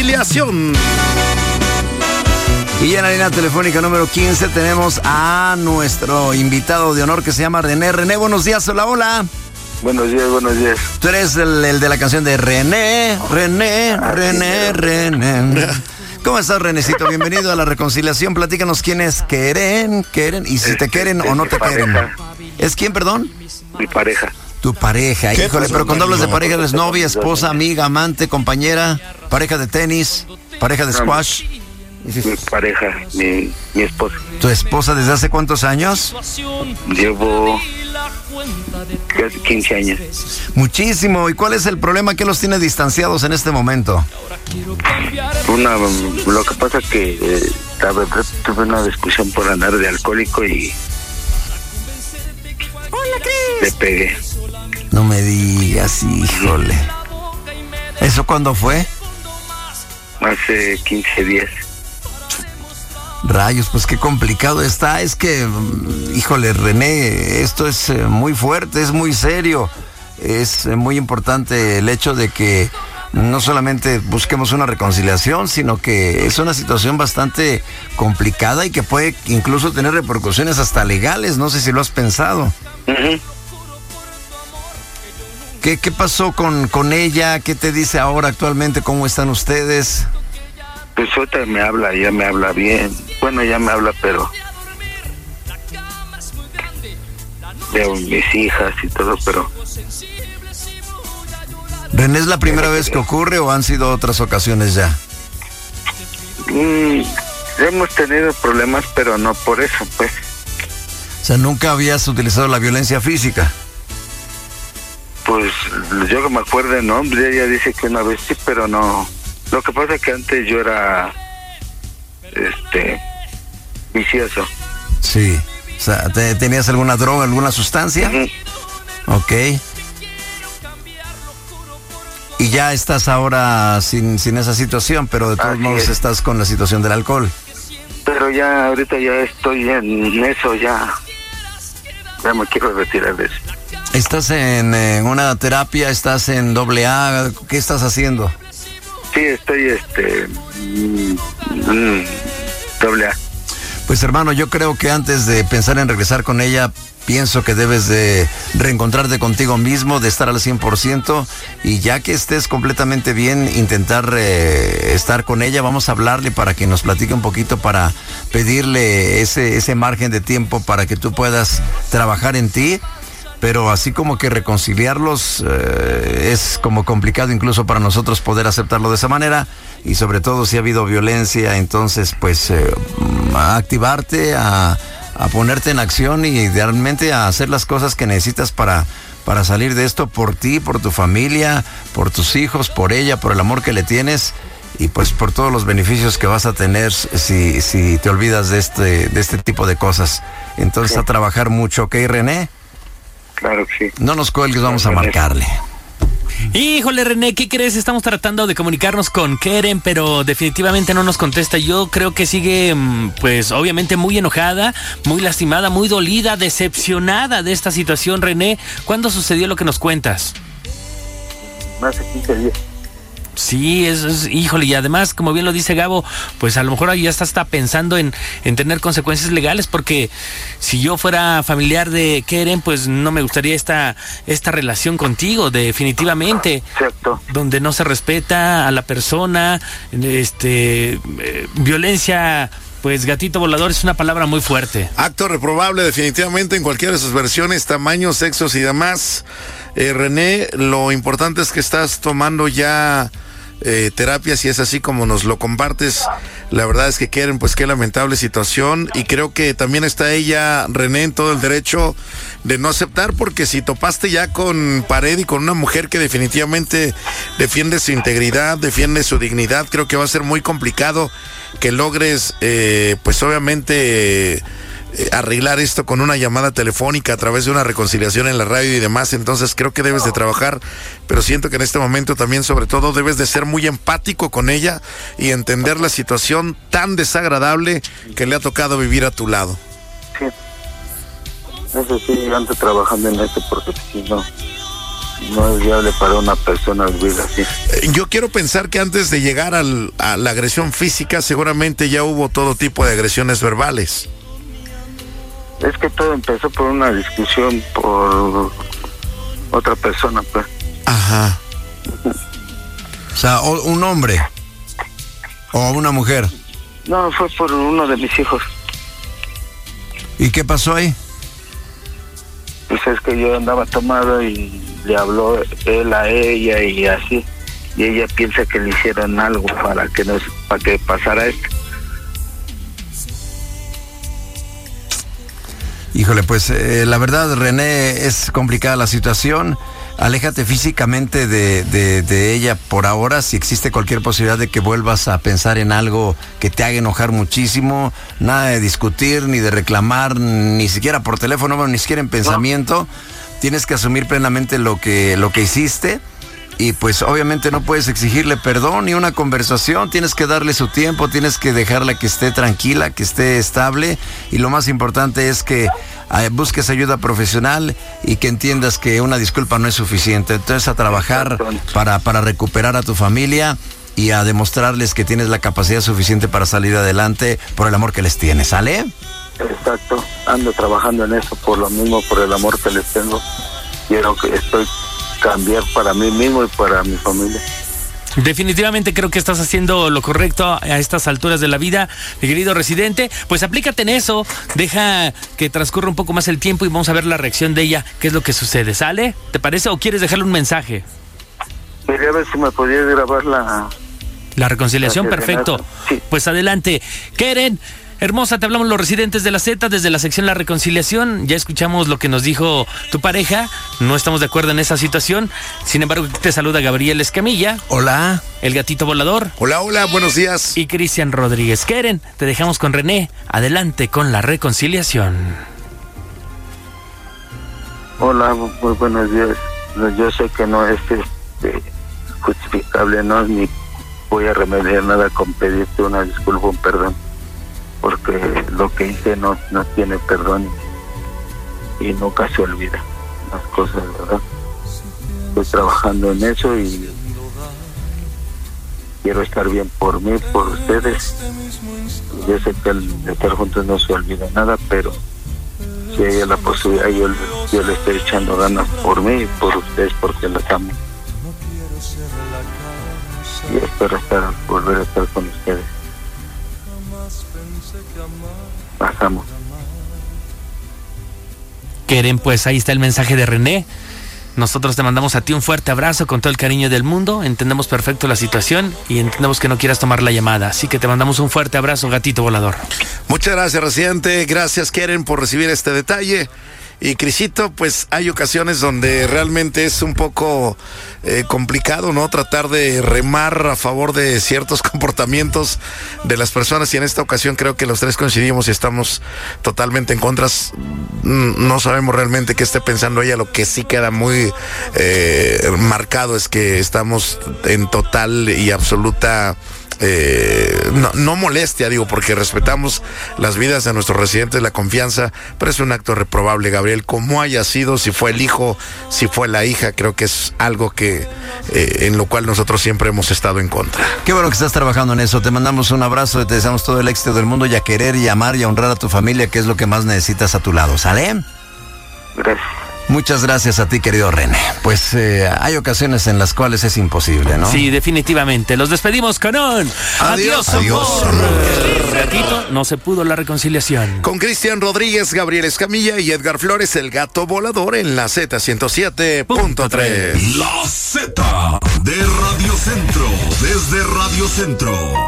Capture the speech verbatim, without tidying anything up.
reconciliación. Y en la línea telefónica número quince tenemos a nuestro invitado de honor que se llama René. René, buenos días, hola, hola. Buenos días, buenos días. Tú eres el, el de la canción de René, René, ah, René, sí, René. ¿Cómo estás, Renecito? Bienvenido a la reconciliación. Platícanos quiénes quieren, quieren y si este, te quieren o no te quieren. ¿Es quién, perdón? Mi pareja. Tu pareja, híjole, pero cuando hablas de pareja, ¿eres novia, esposa, amiga, amante, compañera, pareja de tenis, pareja de squash? Mi pareja, mi, mi esposa. ¿Tu esposa desde hace cuántos años? Llevo quince años. Muchísimo. ¿Y cuál es el problema que los tiene distanciados en este momento? Una, lo que pasa es que eh, la verdad tuve una discusión por andar de alcohólico y Hola, Cris. le pegué. No me digas, híjole. ¿Eso cuándo fue? Hace quince días. Rayos, pues qué complicado está. Es que, híjole, René, esto es eh, muy fuerte, es muy serio. Es eh, muy importante el hecho de que no solamente busquemos una reconciliación, sino que es una situación bastante complicada y que puede incluso tener repercusiones hasta legales. No sé si lo has pensado. Uh-huh. ¿Qué, qué pasó con, con ella? ¿Qué te dice ahora actualmente? ¿Cómo están ustedes? Pues ahorita me habla, ya me habla bien. Bueno, ya me habla, pero veo mis hijas y todo, pero... ¿René es la primera vez que ocurre o han sido otras ocasiones ya? Mm, hemos tenido problemas, pero no por eso, pues. O sea, ¿nunca habías utilizado la violencia física? Pues yo que me acuerdo, ¿no? Ella dice que una vez sí, pero no. Lo que pasa es que antes yo era, este, vicioso. Sí. O sea, ¿te, ¿tenías alguna droga, alguna sustancia? Uh-huh. Ok. Y ya estás ahora sin, sin esa situación, pero de todos Así modos es. estás con la situación del alcohol. Pero ya, ahorita ya estoy en eso, ya. Ya me quiero retirar de eso. ¿Estás en, en una terapia? ¿Estás en doble A? ¿Qué estás haciendo? Sí, estoy, este, mm, mm, doble A. Pues hermano, yo creo que antes de pensar en regresar con ella, pienso que debes de reencontrarte contigo mismo, de estar al cien por ciento y ya que estés completamente bien, intentar eh, estar con ella. Vamos a hablarle para que nos platique un poquito, para pedirle ese, ese margen de tiempo para que tú puedas trabajar en ti. Pero así como que reconciliarlos eh, es como complicado incluso para nosotros poder aceptarlo de esa manera, y sobre todo si ha habido violencia, entonces pues eh, a activarte, a, a ponerte en acción y realmente a hacer las cosas que necesitas para, para salir de esto, por ti, por tu familia, por tus hijos, por ella, por el amor que le tienes y pues por todos los beneficios que vas a tener si, si te olvidas de este, de este tipo de cosas. Entonces sí, a trabajar mucho, ¿ok, René? Claro que sí. No nos cuelgues, vamos a marcarle. Híjole, René, ¿qué crees? Estamos tratando de comunicarnos con Keren, pero definitivamente no nos contesta. Yo creo que sigue, pues, obviamente muy enojada, muy lastimada, muy dolida, decepcionada de esta situación, René. ¿Cuándo sucedió lo que nos cuentas? Hace quince días. Sí, es, es, híjole, y además, como bien lo dice Gabo, pues a lo mejor ya está, está pensando en, en tener consecuencias legales, porque si yo fuera familiar de Keren, pues no me gustaría esta, esta relación contigo, definitivamente. Cierto. Donde no se respeta a la persona, este, eh, violencia... Pues gatito volador es una palabra muy fuerte. Acto reprobable definitivamente en cualquiera de sus versiones, tamaños, sexos y demás. Eh, René, lo importante es que estás tomando ya eh, terapia, si es así como nos lo compartes. La verdad es que quieren, pues qué lamentable situación, y creo que también está ella, René, en todo el derecho de no aceptar, porque si topaste ya con pared y con una mujer que definitivamente defiende su integridad, defiende su dignidad, creo que va a ser muy complicado que logres, eh, pues obviamente, eh, arreglar esto con una llamada telefónica a través de una reconciliación en la radio y demás. Entonces creo que debes de trabajar, pero siento que en este momento también, sobre todo, debes de ser muy empático con ella y entender la situación tan desagradable que le ha tocado vivir a tu lado. Sí, eso sí, yo ando trabajando en eso, porque si no, no es viable para una persona vivir así. Eh, Yo quiero pensar que antes de llegar al, a la agresión física, seguramente ya hubo todo tipo de agresiones verbales. Es que todo empezó por una discusión por otra persona, pues. Ajá. O sea, o- un hombre o una mujer. No, fue por uno de mis hijos. ¿Y qué pasó ahí? Pues es que yo andaba tomado y le habló él a ella y así. Y ella piensa que le hicieron algo para que nos, para que pasara esto. Híjole, pues eh, la verdad, René, es complicada la situación. Aléjate físicamente de, de, de ella por ahora. Si existe cualquier posibilidad de que vuelvas a pensar en algo que te haga enojar muchísimo, nada de discutir, ni de reclamar, ni siquiera por teléfono, bueno, ni siquiera en pensamiento. Tienes que asumir plenamente lo que, lo que hiciste. Y pues obviamente no puedes exigirle perdón ni una conversación, tienes que darle su tiempo, tienes que dejarla que esté tranquila, que esté estable, y lo más importante es que eh, busques ayuda profesional y que entiendas que una disculpa no es suficiente. Entonces a trabajar para, para recuperar a tu familia y a demostrarles que tienes la capacidad suficiente para salir adelante por el amor que les tienes, ¿sale? Exacto, ando trabajando en eso por lo mismo, por el amor que les tengo. Quiero que estoy cambiar para mí mismo y para mi familia. Definitivamente creo que estás haciendo lo correcto a estas alturas de la vida, mi querido residente. Pues aplícate en eso, deja que transcurra un poco más el tiempo y vamos a ver la reacción de ella, qué es lo que sucede, ¿sale? ¿Te parece o quieres dejarle un mensaje? Quería ver si me podías grabar la... La reconciliación, La perfecto. Sí. Pues adelante. Keren, hermosa, te hablamos los residentes de la Z desde la sección La Reconciliación. Ya escuchamos lo que nos dijo tu pareja. No estamos de acuerdo en esa situación. Sin embargo, te saluda Gabriel Escamilla, Hola. el gatito volador, Hola, hola, buenos días. y Cristian Rodríguez. Keren, te dejamos con René. Adelante con La Reconciliación. Hola, muy buenos días. Yo sé que no es este, justificable, no ni voy a remediar nada con pedirte una disculpa, un perdón, porque lo que hice no, no tiene perdón y nunca se olvida las cosas, ¿verdad? Estoy trabajando en eso y quiero estar bien por mí, por ustedes. Yo sé que el de estar juntos no se olvida nada, pero si hay la posibilidad, yo, yo le estoy echando ganas por mí y por ustedes, porque las amo. Y espero estar, volver a estar con ustedes. Las amo. Keren, pues ahí está el mensaje de René. Nosotros te mandamos a ti un fuerte abrazo con todo el cariño del mundo. Entendemos perfecto la situación y entendemos que no quieras tomar la llamada. Así que te mandamos un fuerte abrazo, gatito volador. Muchas gracias, residente. Gracias, Keren, por recibir este detalle. Y Crisito, pues hay ocasiones donde realmente es un poco eh, complicado, ¿no? Tratar de remar a favor de ciertos comportamientos de las personas, y en esta ocasión creo que los tres coincidimos y estamos totalmente en contra. No sabemos realmente qué esté pensando ella. Lo que sí queda muy eh, marcado es que estamos en total y absoluta Eh, no, no molestia, digo, porque respetamos las vidas de nuestros residentes, la confianza, pero es un acto reprobable, Gabriel, como haya sido, si fue el hijo, si fue la hija, creo que es algo que eh, en lo cual nosotros siempre hemos estado en contra. Qué bueno que estás trabajando en eso. Te mandamos un abrazo y te deseamos todo el éxito del mundo, y a querer y amar y a honrar a tu familia, que es lo que más necesitas a tu lado, ¿sale? Gracias. Muchas gracias a ti, querido René. Pues eh, hay ocasiones en las cuales es imposible, ¿no? Sí, definitivamente. Los despedimos con un Adiós, adiós, amor. amor. Gatito, no se pudo la reconciliación. Con Cristian Rodríguez, Gabriel Escamilla y Edgar Flores, el gato volador en la Z ciento siete punto tres. La Z de Radio Centro, desde Radio Centro.